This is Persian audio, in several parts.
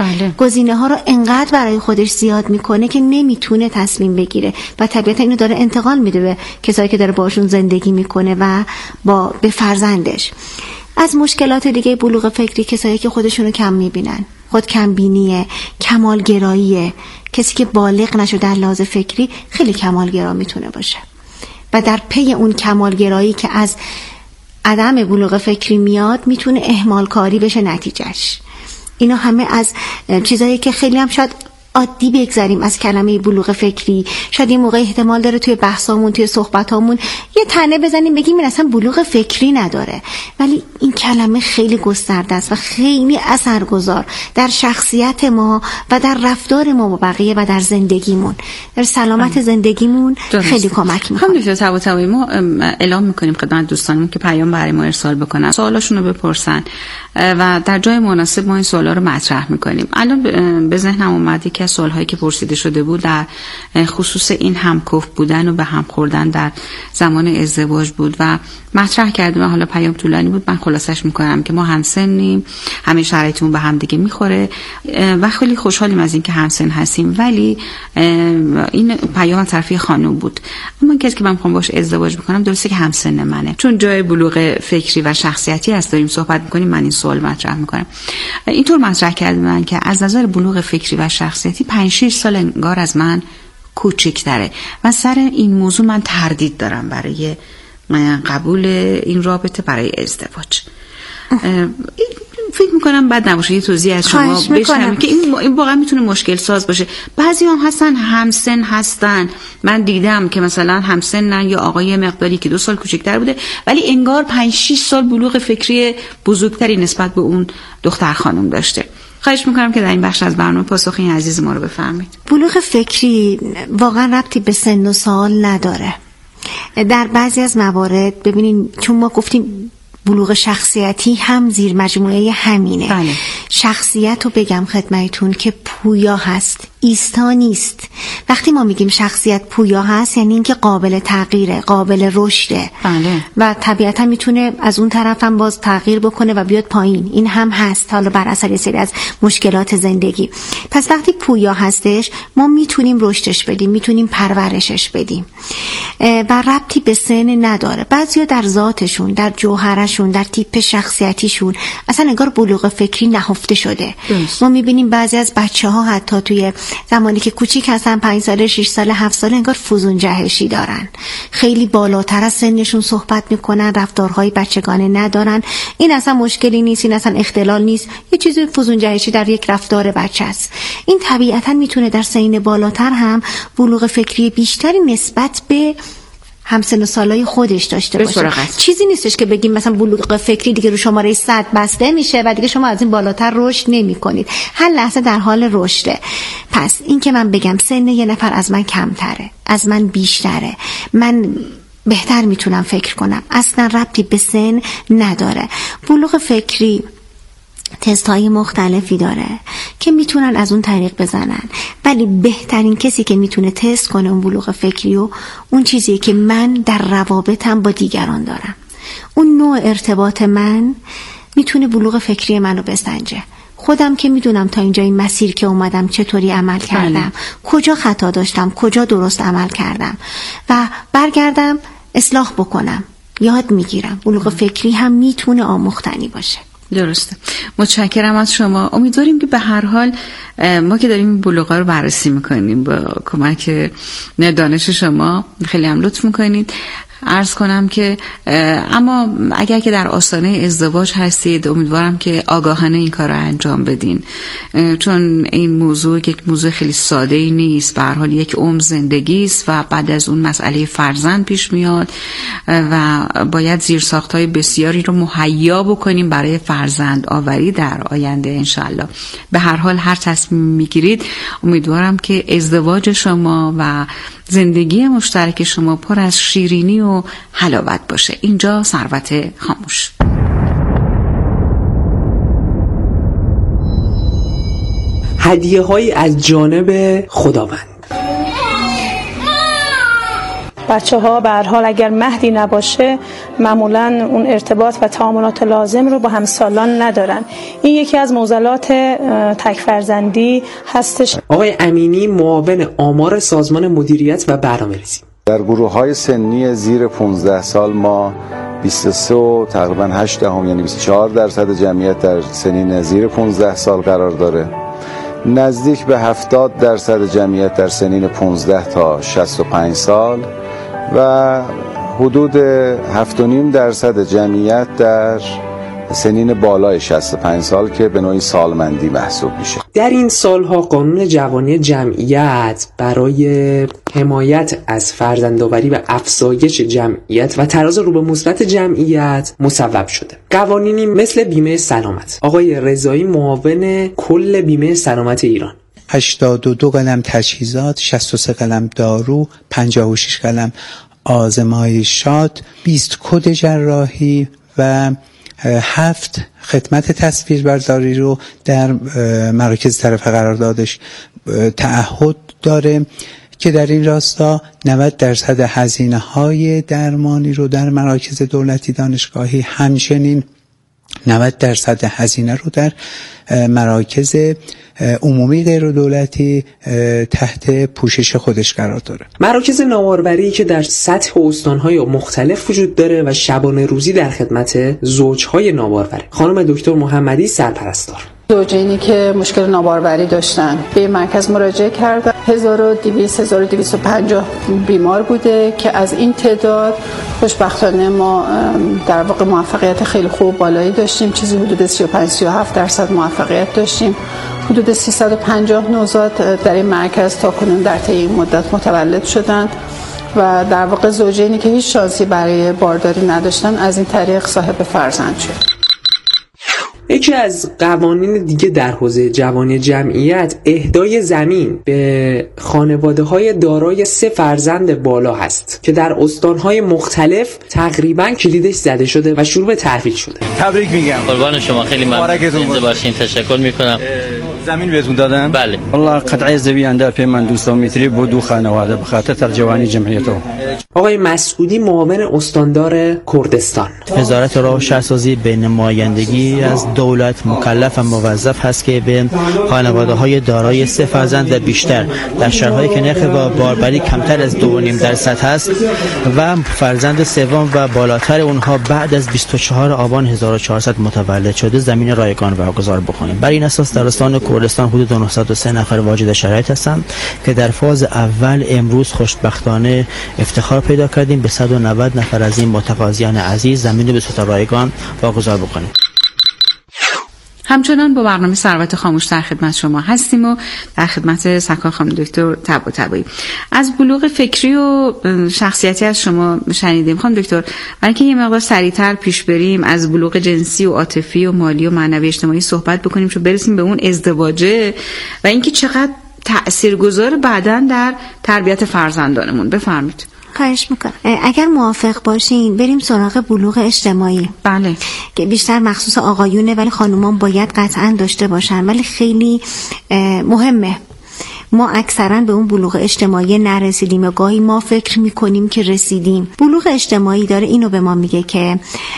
گزینه‌ها رو انقدر برای خودش زیاد میکنه که نمیتونه تصمیم بگیره و طبیعتا اینو داره انتقال میده به کسایی که داره باشون زندگی میکنه و به فرزندش. از مشکلات دیگه بلوغ فکری کسایی که خودشونو کم میبینن، خود کم بینیه، کمالگراییه. کسی که بالغ نشده در لحاظ فکری خیلی کمالگرا میتونه باشه و در پی اون کمالگرایی که از عدم بلوغ فکری میاد میتونه اهمال کاری بشه نتیجهش. اینا همه از چیزایی که خیلی هم شاید عادی بگذاریم از کلمه بلوغ فکری. شاید این موقع احتمال داره توی بحثامون، توی صحبتامون یه تنه بزنیم بگیم این اصلا بلوغ فکری نداره، ولی این کلمه خیلی گسترده است و خیلی اثرگذار در شخصیت ما و در رفتار ما با بقیه و در زندگیمون، در سلامت زندگیمون خیلی کمک میکنه. همینطور طباطبایی ما اعلام میکنیم خدمت دوستانمون که پیام برای ما ارسال بکنن، سوالاشون رو بپرسن و در جای مناسب ما این سوالا رو مطرح میکنیم. الان به ذهنم اومد که سوالهایی که پرسیده شده بود در خصوص این همکف بودن و به هم خوردن در زمان ازدواج بود و مطرح کردیم و حالا پیام طولانی بود. من خلاصش میکنم که ما همسنیم، همه شرایطمون به هم دیگه میخوره و خیلی خوشحالیم از این که همسن هستیم، ولی این پیام طرفی خانم بود. اما کسی که من میخوام باش ازدواج بکنم درسته که همسن منه، چون جای بلوغ فکری و شخصیتی هست داریم صحبت میکنیم، من این سوال مطرح میکنم. اینطور مطرح کردم من که از نظر بلوغ فکری و شخصیتی 5-6 سال انگار از من کوچکتره و سر این موضوع من تردید دارم برای قبول این رابطه برای ازدواج. فکر میکنم بد نباشه یه توضیح از شما بشنویم که این واقعا میتونه مشکل ساز باشه. بعضی هم هستن همسن هستن، من دیدم که مثلا همسنن یا آقای مقداری که 2 سال کوچکتر بوده ولی انگار 5-6 سال بلوغ فکری بزرگتری نسبت به اون دختر خانم داشته. خواهش میکنم که در این بخش از برنامه پاسخ این عزیز ما رو بفرمایید. بلوغ فکری واقعا ربطی به سن و سال نداره. در بعضی از موارد ببینین، چون ما گفتیم بلوغ شخصیتی هم زیر مجموعه همینه. بله. شخصیت رو بگم خدمتتون که پویا هست، ایستا نیست. وقتی ما میگیم شخصیت پویا هست یعنی اینکه قابل تغییره، قابل رشده. بله. و طبیعتا میتونه از اون طرف هم باز تغییر بکنه و بیاد پایین. این هم هست، حالا بر اثر یه سری از مشکلات زندگی. پس وقتی پویا هستش ما میتونیم رشدش بدیم، میتونیم پرورشش بدیم و ربطی به سن نداره. بعضیا در ذاتشون، در جوهرشون، در تیپ شخصیتیشون اصلا انگار بلوغ فکری نهفته شده. ما میبینیم بعضی از بچه‌ها حتی توی زمانی که کوچیک هستن، 5 ساله، 6 ساله، 7 ساله، انگار فزون جهشی دارن، خیلی بالاتر از سنشون صحبت میکنن، رفتارهای بچگانه ندارن. این اصلا مشکلی نیست، این اصلا اختلال نیست، یه چیزی فزون جهشی در یک رفتار بچه است. این طبیعتا میتونه در سن بالاتر هم بلوغ فکری بیشتری نسبت به همسن و سالای خودش داشته باشه. چیزی نیستش که بگیم مثلا بلوغ فکری دیگه رو شماره 100 بسته میشه و دیگه شما از این بالاتر رشد نمی کنید. هر لحظه در حال رشده. پس این که من بگم سن یه نفر از من کمتره، از من بیشتره، من بهتر میتونم فکر کنم، اصلا ربطی به سن نداره. بلوغ فکری تست‌های مختلفی داره که میتونن از اون طریق بزنن، ولی بهترین کسی که میتونه تست کنه اون بلوغ فکری و اون چیزیه که من در روابطم با دیگران دارم، اون نوع ارتباط من میتونه بلوغ فکری منو بسنجه. خودم که میدونم تا اینجا این مسیر که اومدم چطوری عمل کردم، کجا خطا داشتم، کجا درست عمل کردم و برگردم اصلاح بکنم، یاد میگیرم. بلوغ فکری هم میتونه آموختنی باشه. درسته. متشکرم از شما. امیدواریم که به هر حال ما که داریم بلوغا رو بررسی میکنیم با کمک دانش شما، خیلی هم لطف میکنید. عرض کنم که اما اگر که در آستانه ازدواج هستید امیدوارم که آگاهانه این کار رو انجام بدین، چون این موضوع یک موضوع خیلی ساده ای نیست. به هر حال یک عمر زندگی است و بعد از اون مسئله فرزند پیش میاد و باید زیرساخت‌های بسیاری رو مهیا بکنیم برای فرزند آوری در آینده انشالله. به هر حال هر تصمیم میگیرید امیدوارم که ازدواج شما و زندگی مشترک شما پر از شیرینی و حلاوت باشه. اینجا ثروت خاموش. هدیه‌هایی از جانب خداوند. بچه‌ها به هر حال اگر مهدی نباشه معمولا اون ارتباط و تعاملات لازم رو با همسالان ندارن. این یکی از معضلات تک فرزندی هستش. آقای امینی، معاون آمار سازمان مدیریت و برنامه‌ریزی. در گروه‌های سنی زیر 15 سال ما 23 و تقریبا 8 یعنی 24% جمعیت در سنین زیر 15 سال قرار داره. نزدیک به 70% جمعیت در سنین 15 تا 65 سال و حدود 7.5% جمعیت در سنین بالای 65 سال که به نوعی سالمندی محسوب میشه. در این سالها قانون جوانی جمعیت برای حمایت از فرزندآوری و افزایش جمعیت و تراز رو به مثبت جمعیت مصوب شده. قوانینی مثل بیمه سلامت. آقای رضایی، معاون کل بیمه سلامت ایران. 82 قلم تجهیزات، 63 قلم دارو، 56 قلم آزمایشات، 20 کد جراحی و 7 خدمت تصویربرداری رو در مراکز طرف قراردادش تعهد داره که در این راستا 90% هزینه‌های درمانی رو در مراکز دولتی دانشگاهی، همچنین 90% هزینه رو در مراکز عمومی غیر دولتی تحت پوشش خودش قرار داره. مراکز نوآوری که در سطح استان‌های مختلف وجود داره و شبانه روزی در خدمت زوجهای نوآوره. خانم دکتر محمدی، سرپرستار. زوجینی که مشکل ناباروری داشتن به مرکز مراجعه کردن. 1250 بیمار بوده که از این تعداد خوشبختانه ما در واقع موفقیت خیلی خوب بالایی داشتیم، چیزی حدود 35-37% موفقیت داشتیم. حدود 350 نوزاد در این مرکز تاکنون در طی این مدت متولد شدند و در واقع زوجینی که هیچ شانسی برای بارداری نداشتن از این طریق صاحب فرزند شد. یکی از قوانین دیگه در حوزه جوانی جمعیت اهدای زمین به خانواده‌های دارای 3 فرزند بالا هست که در استان‌های مختلف تقریباً کلیدش زده شده و شروع به تحویل شده. تبریک میگم. قربان شما، خیلی ممنون باشین. تشکر میکنم. زمین بهتون دادن؟ بله. والله قطعه زویانده پی من 200 متری بود دو خانواده به خاطر جوانی جمعیتو. آقای مسعودی، معاون استاندار کردستان. وزارت راه و شهرسازی به نمایندگی از دولت مکلف و موظف هست که به خانواده‌های دارای 3 فرزند و بیشتر در شهرهایی که نرخ باروری کمتر از 2.5% است و فرزند سوم و بالاتر اونها بعد از 24 آبان 1400 متولد شده زمین رایگان واگذار بکنیم. بر این اساس در استان کردستان حدود 903 نفر واجد شرایط هستند که در فاز اول امروز خوشبختانه افتخار پیدا کردیم به 190 نفر از این متقاضیان عزیز زمین رو به صورت رایگان واگذار بکنیم. همچنان با برنامه ثروت خاموش در خدمت شما هستیم و در خدمت سرکار خانم دکتر طباطبایی. از بلوغ فکری و شخصیتی از شما شنیدیم خانم دکتر، برای اینکه یه مقدار سریعتر پیش بریم از بلوغ جنسی و عاطفی و مالی و معنوی اجتماعی صحبت بکنیم چون برسیم به اون ازدواجه و اینکه چقدر تاثیرگذار بعداً در تربیت فرزندانمون. بفرمایید. خواهش میکنم. اگر موافق باشین بریم سراغ بلوغ اجتماعی. بله. که بیشتر مخصوص آقایونه ولی خانومان باید قطعا داشته باشن، ولی خیلی مهمه. ما اکثرا به اون بلوغ اجتماعی نرسیدیم و گاهی ما فکر میکنیم که رسیدیم. بلوغ اجتماعی داره اینو به ما میگه که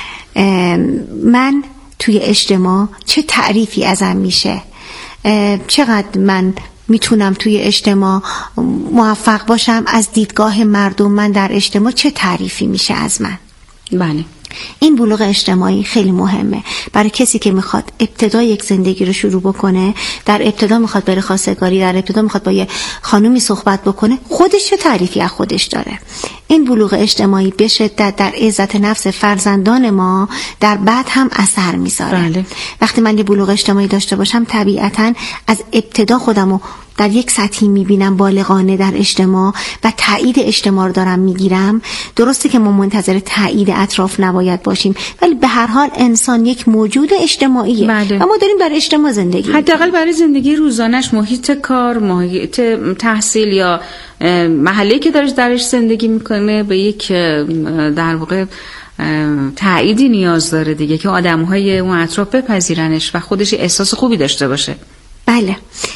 من توی اجتماع چه تعریفی ازم میشه، چقدر من میتونم توی اجتماع موفق باشم، از دیدگاه مردم من در اجتماع چه تعریفی میشه از من. بله. این بلوغ اجتماعی خیلی مهمه برای کسی که میخواد ابتدا یک زندگی رو شروع بکنه، در ابتدا میخواد بره خواستگاری، در ابتدا میخواد با یه خانومی صحبت بکنه، خودش چه تعریفی از خودش داره. این بلوغ اجتماعی به شدت در عزت نفس فرزندان ما در بعد هم اثر میذاره. بله. وقتی من یه بلوغ اجتماعی داشته باشم طبیعتاً از ابتدا خودمو در یک سطحی میبینم بالغانه در اجتماع و تایید اجتماع رو دارم میگیرم. درسته که ما منتظر تایید اطراف نباید باشیم، ولی به هر حال انسان یک موجود اجتماعیه. بله. و ما داریم در اجتماع زندگی حداقل برای زندگی روزانش، محیط کار، محیط تحصیل یا محله‌ای که درش زندگی میکنه به یک در واقع تاییدی نیاز داره دیگه که آدم‌های اون اطراف بپذیرنش و خودش احساس خوبی داشته باشه. بله.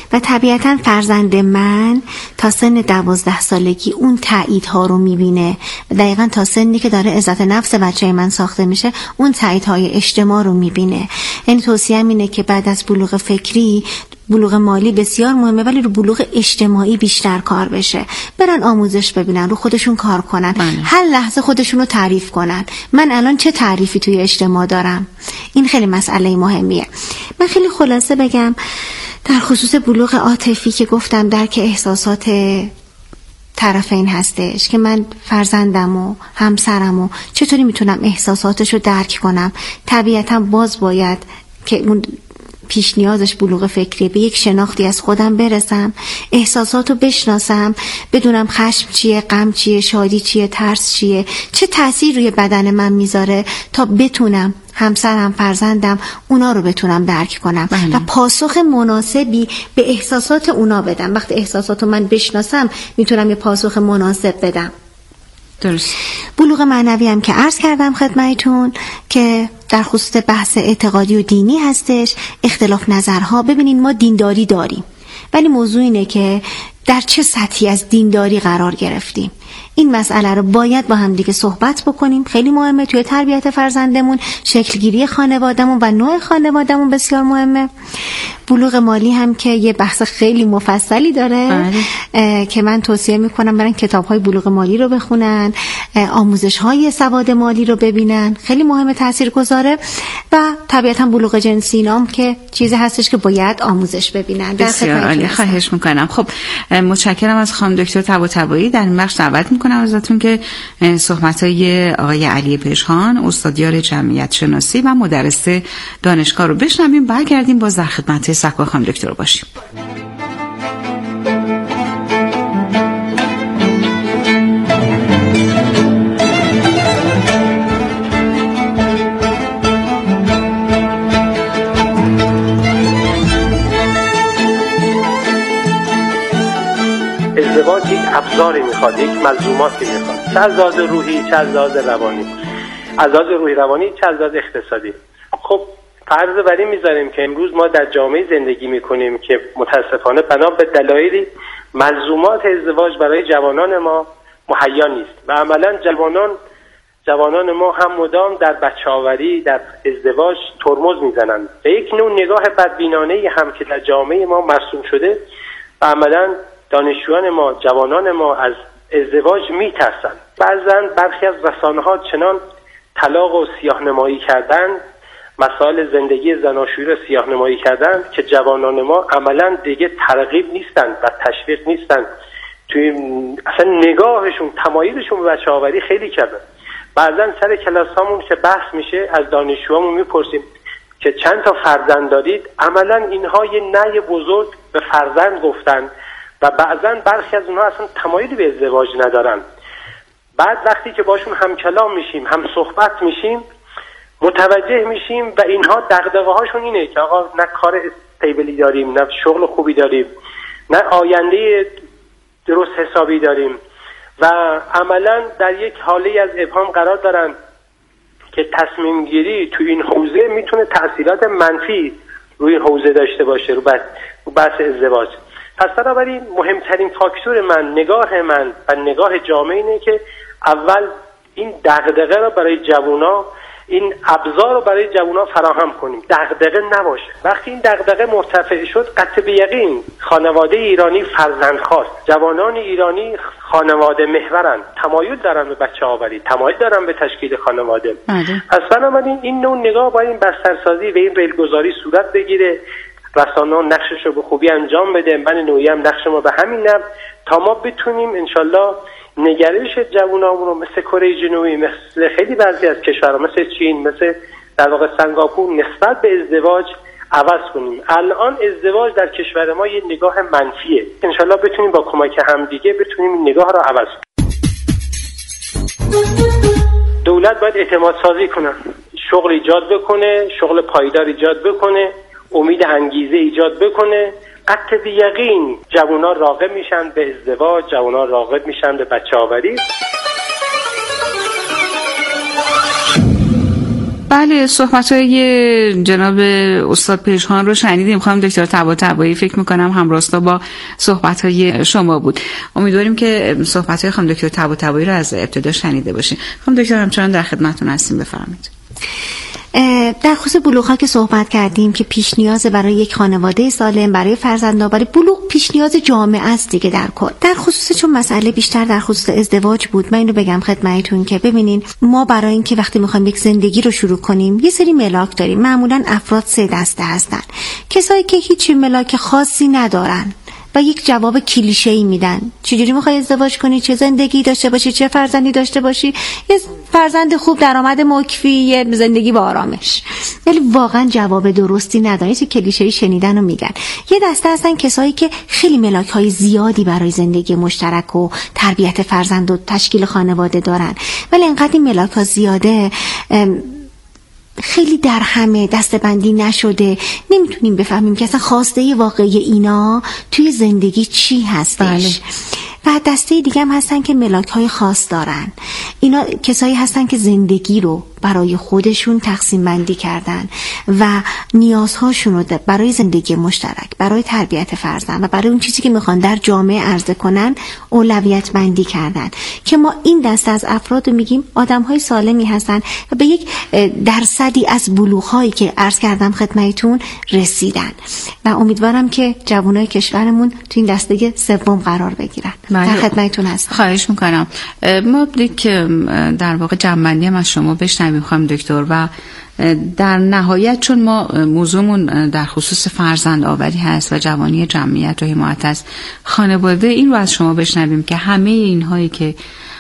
و طبیعتا فرزند من تا سن 12 سالگی اون تاییدها رو میبینه و دقیقا تا سنی که داره عزت نفس بچه من ساخته میشه اون تاییدهای اجتماع رو میبینه. یعنی توصیه‌ام اینه که بعد از بلوغ فکری، بلوغ مالی بسیار مهمه ولی رو بلوغ اجتماعی بیشتر کار بشه. برن آموزش ببینن، رو خودشون کار کنن، هر لحظه خودشون رو تعریف کنن. من الان چه تعریفی توی اجتماع دارم؟ این خیلی مسئله مهمیه. من خیلی خلاصه بگم در خصوص بلوغ عاطفی که گفتم درک احساسات طرفین هستش که من فرزندم و همسرم و چطوری میتونم احساساتش رو درک کنم. طبیعتا باز باید که اون پیش نیازش بلوغ فکری به یک شناختی از خودم برسم، احساساتو بشناسم، بدونم خشم چیه، غم چیه، شادی چیه، ترس چیه، چه تأثیر روی بدن من میذاره تا بتونم همسرم، فرزندم اونا رو بتونم درک کنم و پاسخ مناسبی به احساسات اونا بدم. وقتی احساساتو من بشناسم میتونم یه پاسخ مناسب بدم. درست. بلوغ معنوی هم که عرض کردم خدمتتون که در خصوص بحث اعتقادی و دینی هستش، اختلاف نظرها. ببینین ما دینداری داریم ولی موضوع اینه که در چه سطحی از دینداری قرار گرفتیم. این مسئله رو باید با هم دیگه صحبت بکنیم. خیلی مهمه توی تربیت فرزندمون، شکلگیری خانوادهمون و نوع خانوادهمون بسیار مهمه. بلوغ مالی هم که یه بحث خیلی مفصلی داره که من توصیه میکنم برن کتاب‌های بلوغ مالی رو بخونن، آموزش‌های سواد مالی رو ببینن، خیلی مهمه، تاثیرگذاره. و طبیعتاً بلوغ جنسی نام که چیزی هستش که باید آموزش ببینن. بسیار عالی، خواهش میکنم. خب متشکرم از خانم دکتر طباطبایی. در این بخش دعوت میکنم ازتون که صحبت‌های آقای علی پژهان، استادیار جمعیت شناسی و مدرس دانشگاه رو بشنویم. برگردیم باز در خدمت سکو خانم دکتر باشیم. ازدواج یک ابزاری میخواد، یک ملزوماتی میخواد، چه از لحاظ روحی، چه از لحاظ روانی، از لحاظ روحی روانی، چه از لحاظ اقتصادی. خب فرض بر این میذاریم که امروز ما در جامعه زندگی میکنیم که متاسفانه بنا به دلایلی ملزومات ازدواج برای جوانان ما مهیا نیست و عملا جوانان ما هم مدام در بچه‌آوری، در ازدواج ترمز میزنند. به یک نوع نگاه بدبینانه‌ای هم که در جامعه ما مرسوم شده و عملا دانشجویان ما، جوانان ما از ازدواج میترسند. بعضن برخی از رسانه‌ها چنان طلاق و سیاه‌نمایی کردن، مسائل زندگی زناشویی رو سیاه‌نمایی کردن که جوانان ما عملا دیگه ترغیب نیستن و تشویق نیستن. توی اصلا نگاهشون، تمایلشون به بچه‌آوری خیلی کمه. بعضا سر کلاسامون که بحث میشه از دانشجوامون میپرسیم که چند تا فرزند دارید؟ عملا اینها یه نهی بزرگ به فرزند گفتن و بعضا برخی از اونها اصلا تمایلی به ازدواج ندارن. بعد وقتی که باشون هم کلام میشیم، هم صحبت میشیم، متوجه میشیم و اینها دغدغه هاشون اینه که آقا نه کار استیبلی داریم، نه شغل خوبی داریم، نه آینده درست حسابی داریم و عملا در یک حاله از ابهام قرار دارن که تصمیم گیری تو این حوزه میتونه تأثیرات منفی روی حوزه داشته باشه، رو بحث ازدواج. پس بنابراین مهمترین فاکتور نگاه من و نگاه جامعه اینه که اول این دغدغه رو برای جوونا، این ابزار رو برای جوونا فراهم کنیم، دغدغه نباشه. وقتی این دغدغه مرتفع شد، قطع به یقین خانواده ایرانی فرزند خواست، جوانان ایرانی خانواده محورن، تمایل دارن به بچه آوری، تمایل دارن به تشکیل خانواده. پس بنابراین این نوع نگاه با این بسترسازی و این ریلگذاری صورت بگیره، رسانه‌ها نقشش رو به خوبی انجام بده، من نوعی هم نقش ما به همین نب تا ما بتونیم انشالله نگرش جوانامون رو مثل کره جنوبی، مثل خیلی بعضی از کشورها، مثل چین، مثل در واقع سنگاپور، نسبت به ازدواج عوض کنیم. الان ازدواج در کشور ما یه نگاه منفیه، انشالله بتونیم با کمک همدیگه بتونیم این نگاه رو عوض کنیم. دولت باید اعتماد سازی کنه، شغل ایجاد بکنه، شغل پایدار ایجاد بکنه، امید انگیزه ایجاد بکنه. قطع به یقین جوونا راغب میشن به ازدواج، جوونا راغب میشن به بچه آوری. بله، صحبت‌های جناب استاد پژمان رو شنیدیم. خانم دکتر طباطبایی فکر می‌کنم همراستا با صحبت‌های شما بود. امیدواریم که صحبت‌های خانم دکتر طباطبایی رو از ابتدا شنیده باشیم. خانم دکتر همچنان در خدمتتون هستیم، بفرمایید. در خصوص بلوغ‌ها که صحبت کردیم که پیش نیاز برای یک خانواده سالم، برای فرزندآوری، بلوغ پیش نیاز جامعه است دیگه در کل. در خصوص چون مسئله بیشتر در خصوص ازدواج بود، من اینو بگم خدمتتون که ببینین ما برای اینکه وقتی می‌خوایم یک زندگی رو شروع کنیم یه سری ملاک داریم. معمولاً افراد 3 دسته هستن. کسایی که هیچ ملاک خاصی ندارن و یک جواب کلیشه‌ای میدن. چجوری میخوای ازدواج کنی؟ چه زندگی داشته باشی؟ چه فرزندی داشته باشی؟ یه فرزند خوب، درآمد مکفی، یه زندگی با آرامش. ولی واقعا جواب درستی ندارن. چه کلیشه‌ای شنیدن و میگن. یه دسته هستن کسایی که خیلی ملاک‌های زیادی برای زندگی مشترک و تربیت فرزند و تشکیل خانواده دارن. ولی انقدر این ملاک‌ها زیاده خیلی در همه دسته‌بندی نشده، نمیتونیم بفهمیم که اصلا خواسته واقعی اینا توی زندگی چی هستش. بله. و دسته دیگه هم هستن که ملاک‌های خاص دارن. اینا کسایی هستن که زندگی رو برای خودشون تقسیم بندی کردن و نیازهاشون رو برای زندگی مشترک، برای تربیت فرزند و برای اون چیزی که میخوان در جامعه عرضه کنن اولویت بندی کردن، که ما این دسته از افراد رو میگیم آدم‌های سالمی هستن و به یک درصدی از بلوغ‌هایی که عرض کردم خدمتتون رسیدن و امیدوارم که جوانای کشورمون تو این دسته سوم قرار بگیرن. در خدمتتون هستم. خواهش میکنم. ما که در واقع جنبندی هم از شما بشنویم خانم دکتر و در نهایت چون ما موضوعمون در خصوص فرزند آوری هست و جوانی جمعیت و حمایت از خانواده، این رو از شما بشنویم که همه اینهایی که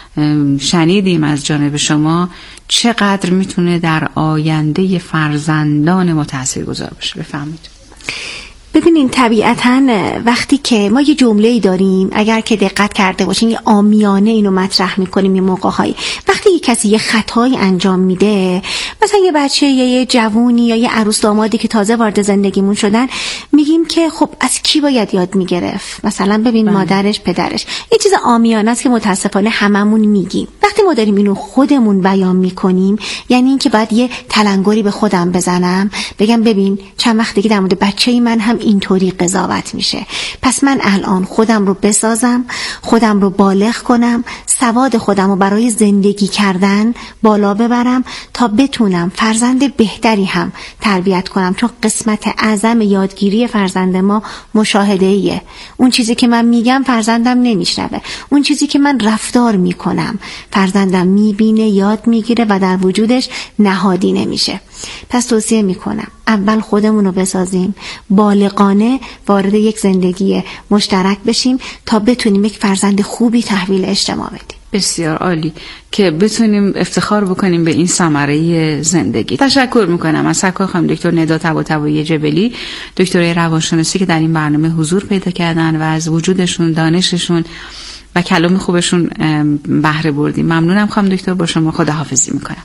شنیدیم از جانب شما چقدر میتونه در آینده فرزندان ما تاثیرگذار باشه. بفرمایید. ببینین طبیعتاً وقتی که ما یه جمله‌ای داریم، اگر که دقت کرده باشین یه عامیانه اینو مطرح می‌کنیم یه موقع‌هایی، وقتی یه کسی یه خطایی انجام میده، مثلا یه بچه یا یه جوونی یا یه عروس دامادی که تازه وارد زندگیمون شدن، میگیم که خب از کی باید یاد میگرفت؟ مثلا ببین مادرش، پدرش. این چیز عامیانه است که متاسفانه هممون میگیم. وقتی ما داریم اینو خودمون بیان می‌کنیم، یعنی اینکه باید یه تلنگری به خودم بزنم، بگم ببین چند وقت دیگه در مورد بچه‌ی من هم اینطوری قضاوت میشه، پس من الان خودم رو بسازم، خودم رو بالغ کنم، سواد خودم رو برای زندگی کردن بالا ببرم تا بتونم فرزند بهتری هم تربیت کنم. چون قسمت اعظم یادگیری فرزند ما مشاهده‌ایه. اون چیزی که من میگم فرزندم نمیشنوه، اون چیزی که من رفتار میکنم فرزندم میبینه، یاد میگیره و در وجودش نهادی نمیشه. پس توصیه میکنم اول خودمون رو بسازیم، بالغانه وارد یک زندگی مشترک بشیم تا بتونیم یک فرزند خوبی تحویل اجتماع بدیم. بسیار عالی که بتونیم افتخار بکنیم به این ثمره زندگی. تشکر میکنم از سرکار خانم دکتر ندا طباطبایی جبلی، دکترای روانشناسی که در این برنامه حضور پیدا کردن و از وجودشون، دانششون و کلام خوبشون بهره بردیم. ممنونم خانم دکتر. با شما خداحافظی میکنم.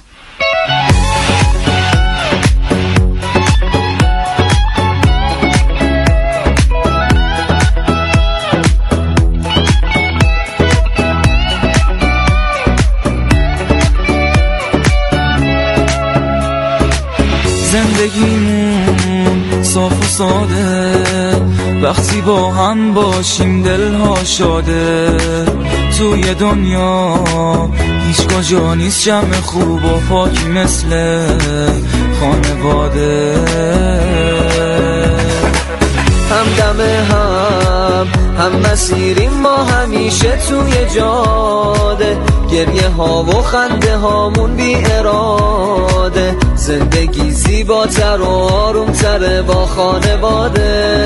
زندگیمون صاف و ساده، وقتی با هم باشیم دلها شاده. توی دنیا هیچ کجا نیست جمع خوب و پاکی مثل خانواده. هم دم هم مسیریم ما همیشه توی جاده، گریه ها و خنده هامون بی اراده. زندگی زیباتر و آرومتره با خانواده.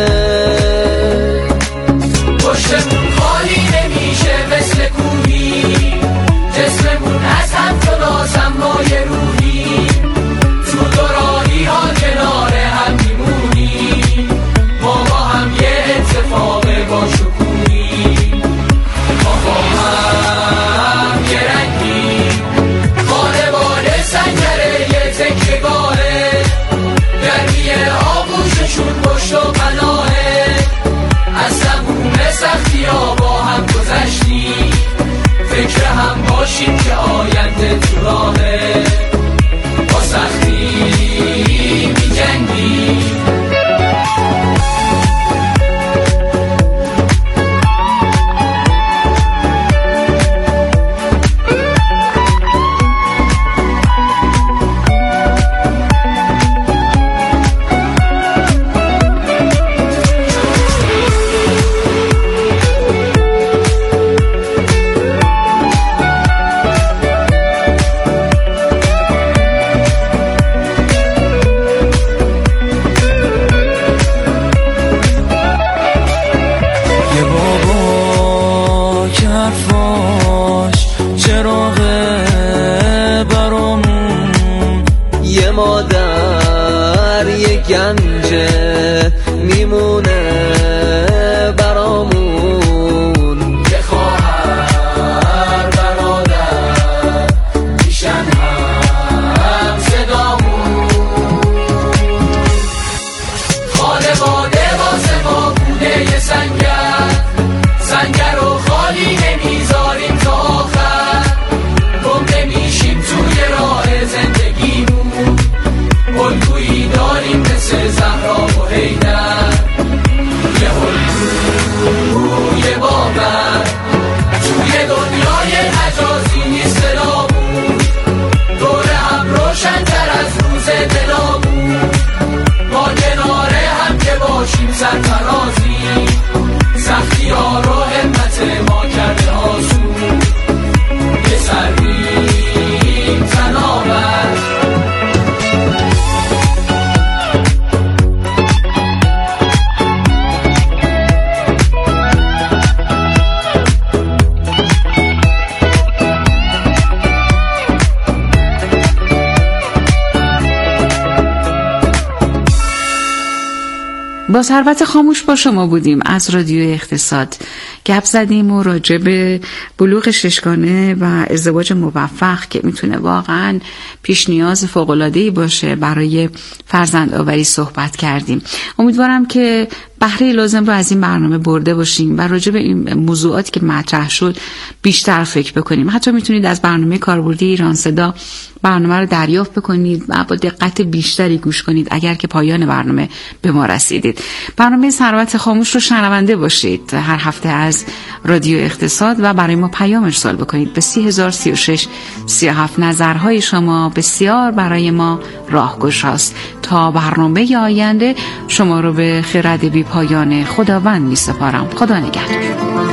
پشتمون خالی نمیشه مثل کوهی، جسممون از هم جداست اما یه روحی. تو دورانی ها کنار هم میمونیم، ما با هم یه اتفاق با شکوهی. ما با هم یه رنگیم، خانواده سنگره یه تکیه‌گاهه، گرمی آغوششون پشت و پناهه. سختی ها رو همت ما کرده آسون، یه سریم تناور. با ثروت خاموش با شما بودیم از رادیو اقتصاد. گپ زدیم و راجع به بلوغ ششگانه و ازدواج موفق که میتونه واقعا پیش نیاز فوق‌العاده‌ای باشه برای فرزند آوری صحبت کردیم. امیدوارم که بهره لازم رو از این برنامه برده باشیم و راجع به این موضوعاتی که مطرح شد بیشتر فکر بکنیم. حتی میتونید از برنامه کاربردی ایران صدا برنامه رو دریافت بکنید و با دقت بیشتری گوش کنید اگر که پایان برنامه به ما رسیدید. برنامه ثروت خاموش رو شنونده باشید هر هفته از رادیو اقتصاد و برای ما پیام ارسال بکنید به 3036 37. نظرهای شما بسیار برای ما راهگشاست. تا برنامه آینده شما رو به خرد بی پایان خداوند می سپارم. خدا نگهدار.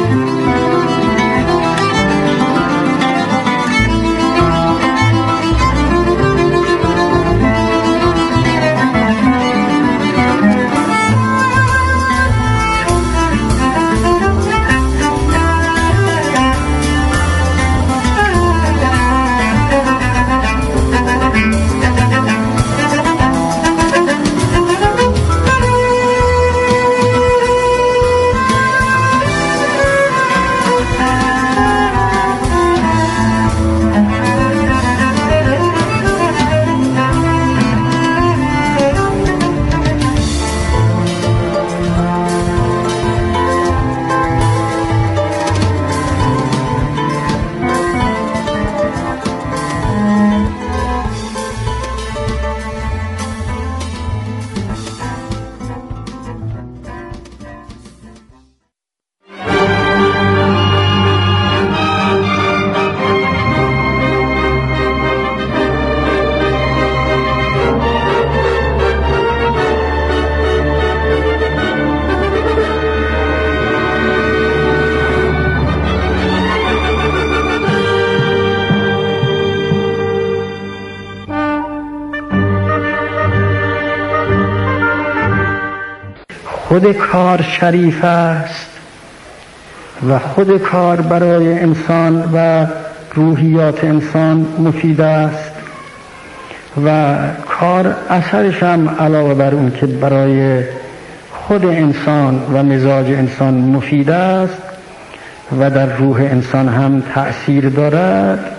خود کار شریف است و خود کار برای انسان و روحیات انسان مفید است و کار اثرش هم علاوه بر اون که برای خود انسان و مزاج انسان مفید است و در روح انسان هم تأثیر دارد،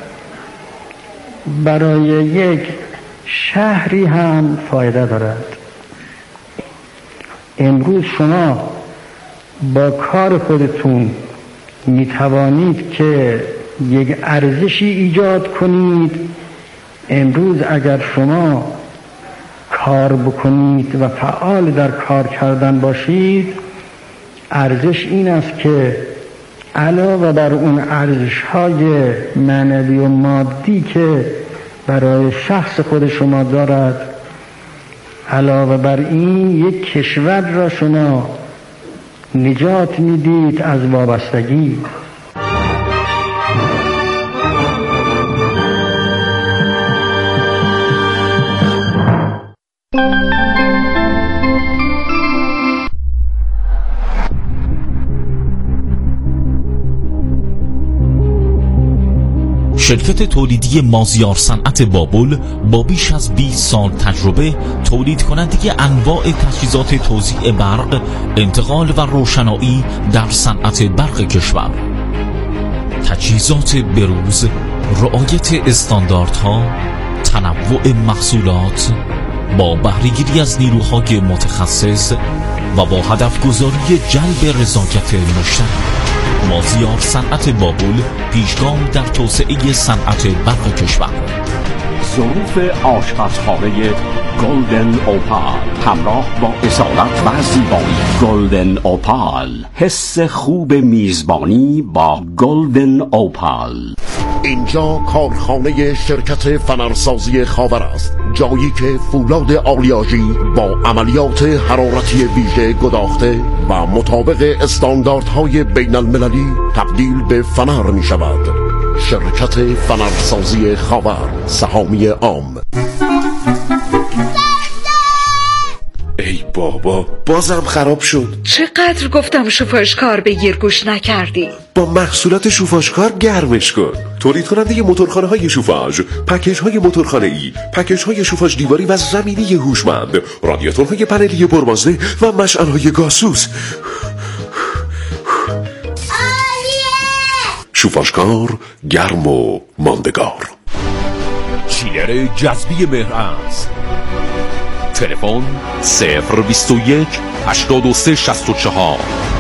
برای یک شهری هم فایده دارد. امروز شما با کار خودتون می توانید که یک ارزشی ایجاد کنید. امروز اگر شما کار بکنید و فعال در کار کردن باشید، ارزش این است که علاوه بر اون ارزش‌های معنوی و مادی که برای شخص خود شما دارد، علاوه بر این یک کشور را شما نجات میدید از وابستگی. شرکت تولیدی مازیار صنعت بابل با بیش از 20 سال تجربه تولید کننده انواع تجهیزات توزیع برق، انتقال و روشنایی در صنعت برق کشور. تجهیزات بروز، رعایت استانداردها، تنوع محصولات با بهره‌گیری از نیروهای متخصص و با هدف گذاری جلب رضایت مشتری. مازیار صنعت بابل پیشگام در توسعه صنعت برق کشور. ظروف آشپزخانه گلدن اوپال همراه با اصالت و زیبایی. گلدن اوپال، حس خوب میزبانی با گلدن اوپال. اینجا کارخانه شرکت فنرسازی خاور است، جایی که فولاد آلیاژی با عملیات حرارتی ویژه گداخته و مطابق استانداردهای بین المللی تبدیل به فنر می شود. شرکت فنرسازی خاور، سهامی عام. ای بابا، بازم خراب شد. چقدر گفتم شوفاژکار بگیر گوش نکردی. با محصولات شوفاژکار گرمش کن. تولید کننده موتورخانه های شوفاژ، پکیج های موتورخانه ای، پکیج های شوفاژ دیواری و زمینی هوشمند، رادیاتورهای پنلی پربازده و مشعل های گازسوز. شوفاژکار، گرم و ماندگار. چیلر جذبی مهرعز. تلفن 021 83 64.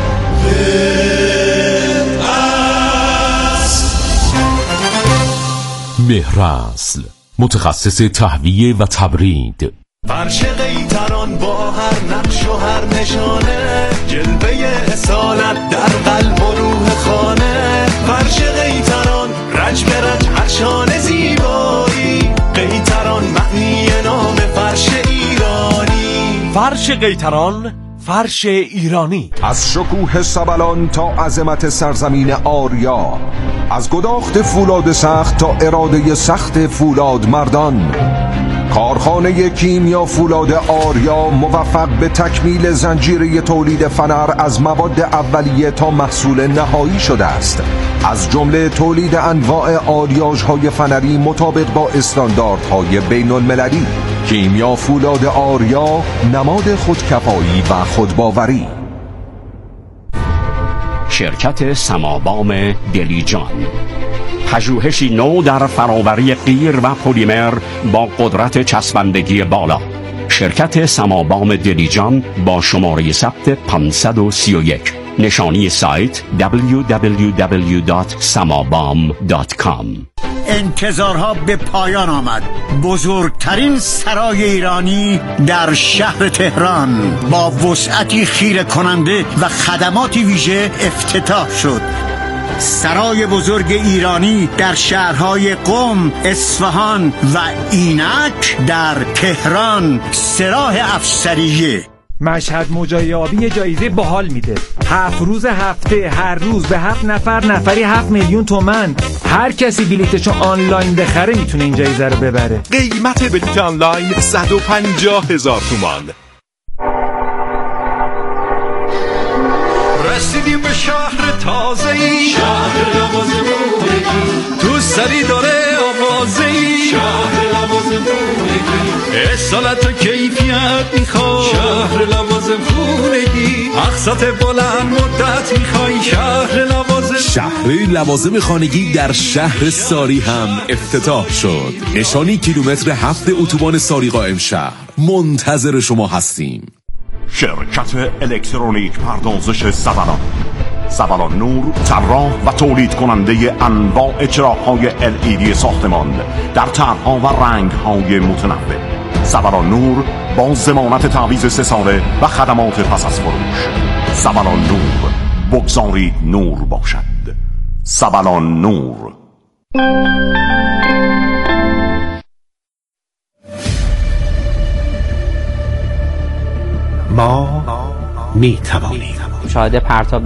مهرعز، متخصص تهویه و تبرید. فرش قیطران با هر نقش و هر نشانه، جلوه اصالت در قلب و روح خانه. فرش قیطران رج به رج هر شانه زیبایی، قیطران معنی نام فرش ایرانی. فرش قیطران، فرش ایرانی. از شکوه سبلان تا عظمت سرزمین آریا، از گداخت فولاد سخت تا اراده سخت فولاد مردان، کارخانه کیمیا فولاد آریا موفق به تکمیل زنجیره تولید فنر از مواد اولیه تا محصول نهایی شده است. از جمله تولید انواع آلیاژهای فنری مطابق با استانداردهای بین المللی. کیمیا فولاد آریا، نماد خودکفایی و خودباوری. شرکت سمابام دلیجان، پژوهشی نو در فراوری قیر و پلیمر با قدرت چسبندگی بالا. شرکت سمابام دلیجان با شماره ثبت 531. نشانی سایت www.samabam.com. انتظارها به پایان آمد. بزرگترین سرای ایرانی در شهر تهران با وسعتی خیره کننده و خدماتی ویژه افتتاح شد. سرای بزرگ ایرانی در شهرهای قم، اصفهان و اینک در تهران، سراح افسریه. مشهد موجای آبی جایزه باحال میده. 7 روز هفته، هر روز به 7 نفر، نفری 7 میلیون تومان. هر کسی بلیتشو آنلاین بخره میتونه این جایزه رو ببره. قیمت بلیت آنلاین 150,000 تومان. رسیدیم به شهر تازه‌ای، شهر لوازمونگی، تو سری داره آوازه‌ای، شهر لوازمونگی، اصالت و کیفیت میخواد، شهر لوازمونگی، اقساط بلند مدت میخوای، شهر لوازم. شهر لوازم خانگی در شهر ساری هم افتتاح شد. نشانی کیلومتر 7 اتوبان ساری قائم شهر. منتظر شما هستیم. شرکت الکترونیک پردازش سبلان، سبلان نور، طراح و تولید کننده انواع چراغ‌های LED ساختمان در طرح‌ها و رنگ‌های متنوع. سبلان نور با ضمانت تعویض 3 ساله و خدمات پس از فروش. سبلان نور، بگذارید نور باشد. سبلان نور. ما می توانیم مشاهده پرتاب